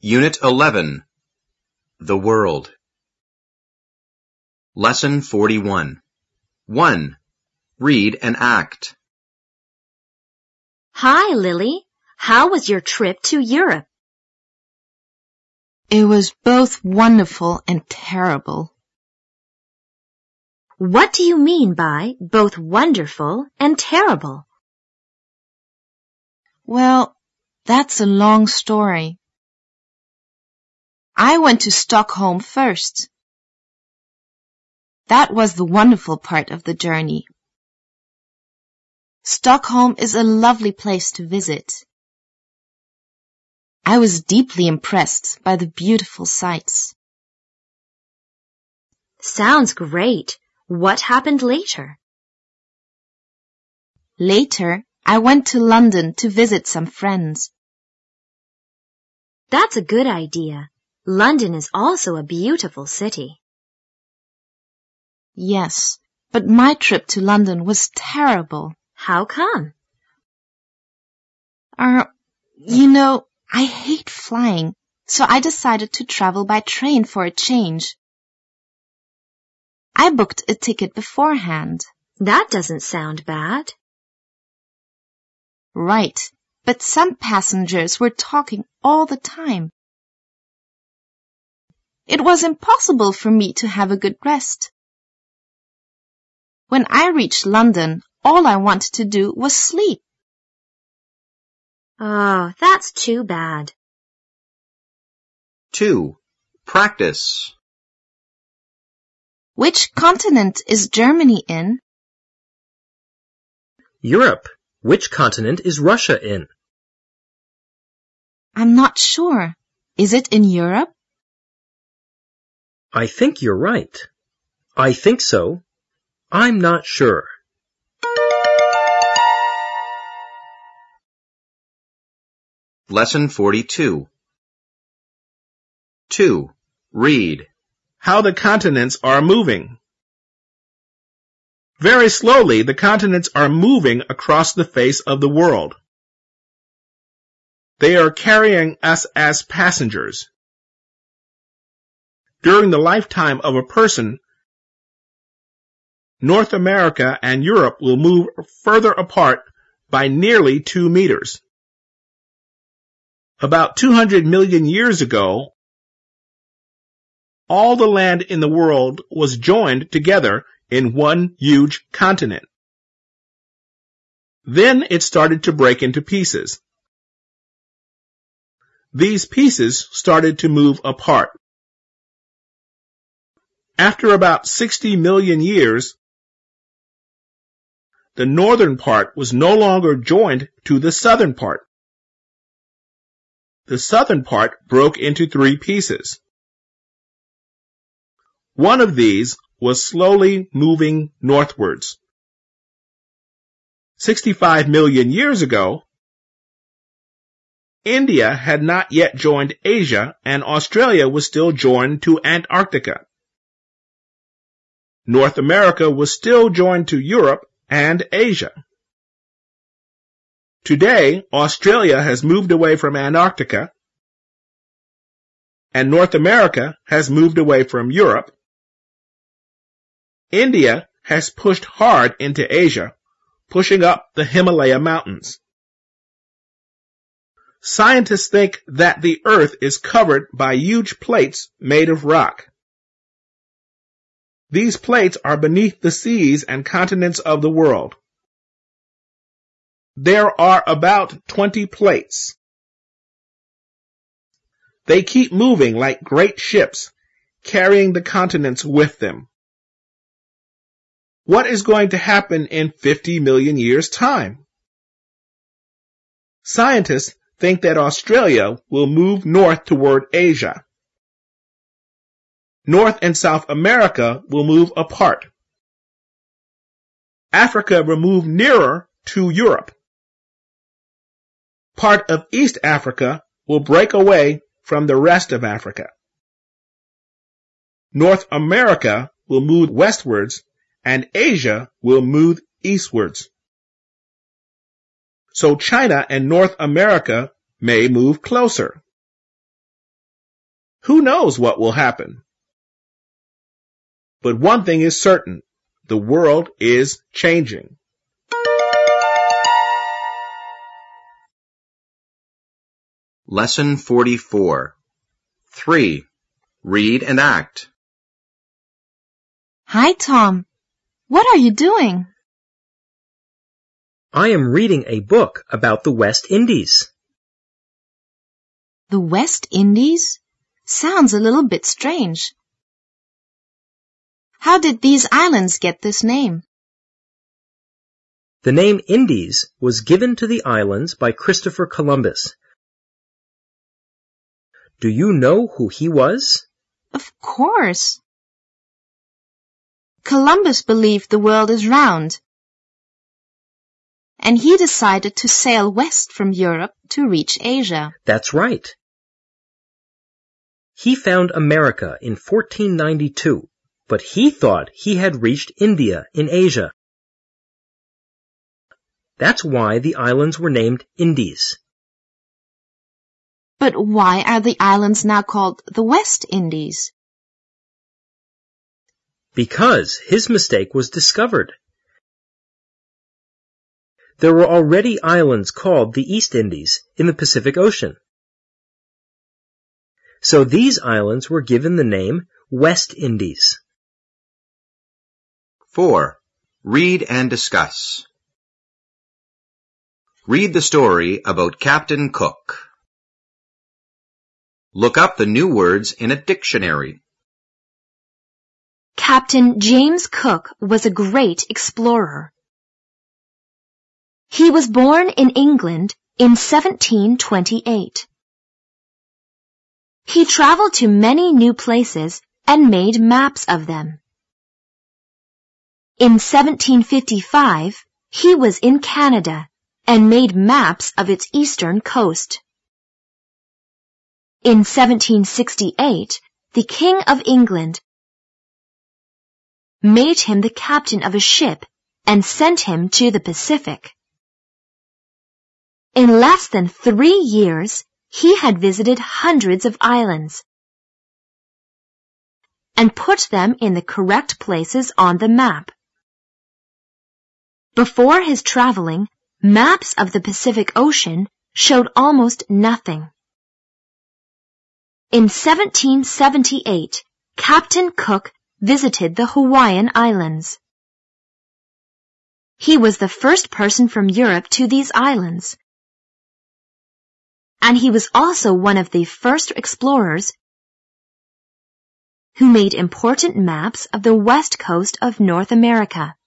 Unit 11. The World. Lesson 41. 1. Read and act. Hi, Lily. How was your trip to Europe? It was both wonderful and terrible. What do you mean by both wonderful and terrible? Well, that's a long story. I went to Stockholm first. That was the wonderful part of the journey. Stockholm is a lovely place to visit. I was deeply impressed by the beautiful sights. Sounds great. What happened later? Later, I went to London to visit some friends. That's a good idea. London is also a beautiful city. Yes, but my trip to London was terrible. How come? I hate flying, so I decided to travel by train for a change. I booked a ticket beforehand. That doesn't sound bad. Right, but some passengers were talking all the time. It was impossible for me to have a good rest. When I reached London, all I wanted to do was sleep. Oh, that's too bad. 2. Practice. Which continent is Germany in? Europe. Which continent is Russia in? I'm not sure. Is it in Europe? I think you're right. I think so. I'm not sure. Lesson 42. 2. Read. How the continents are moving. Very slowly, the continents are moving across the face of the world. They are carrying us as passengers. During the lifetime of a person, North America and Europe will move further apart by nearly 2 meters. About 200 million years ago, all the land in the world was joined together in one huge continent. Then it started to break into pieces. These pieces started to move apart. After about 60 million years, the northern part was no longer joined to the southern part. The southern part broke into 3 pieces. One of these was slowly moving northwards. 65 million years ago, India had not yet joined Asia and Australia was still joined to Antarctica. North America was still joined to Europe and Asia. Today, Australia has moved away from Antarctica, and North America has moved away from Europe. India has pushed hard into Asia, pushing up the Himalaya mountains. Scientists think that the Earth is covered by huge plates made of rock. These plates are beneath the seas and continents of the world. There are about 20 plates. They keep moving like great ships, carrying the continents with them. What is going to happen in 50 million years' time? Scientists think that Australia will move north toward Asia. North and South America will move apart. Africa will move nearer to Europe. Part of East Africa will break away from the rest of Africa. North America will move westwards and Asia will move eastwards. So China and North America may move closer. Who knows what will happen? But one thing is certain, the world is changing. Lesson 44. 3. Read and act. Hi, Tom. What are you doing? I am reading a book about the West Indies. The West Indies? Sounds a little bit strange. How did these islands get this name? The name Indies was given to the islands by Christopher Columbus. Do you know who he was? Of course. Columbus believed the world is round, and he decided to sail west from Europe to reach Asia. That's right. He found America in 1492, but he thought he had reached India in Asia. That's why the islands were named Indies. But why are the islands now called the West Indies? Because his mistake was discovered. There were already islands called the East Indies in the Pacific Ocean. So these islands were given the name West Indies. 4. Read and discuss. Read the story about Captain Cook. Look up the new words in a dictionary. Captain James Cook was a great explorer. He was born in England in 1728. He traveled to many new places and made maps of them. In 1755, he was in Canada and made maps of its eastern coast. In 1768, the King of England made him the captain of a ship and sent him to the Pacific. In less than 3 years, he had visited hundreds of islands and put them in the correct places on the map. Before his traveling, maps of the Pacific Ocean showed almost nothing. In 1778, Captain Cook visited the Hawaiian Islands. He was the first person from Europe to these islands, and he was also one of the first explorers who made important maps of the west coast of North America.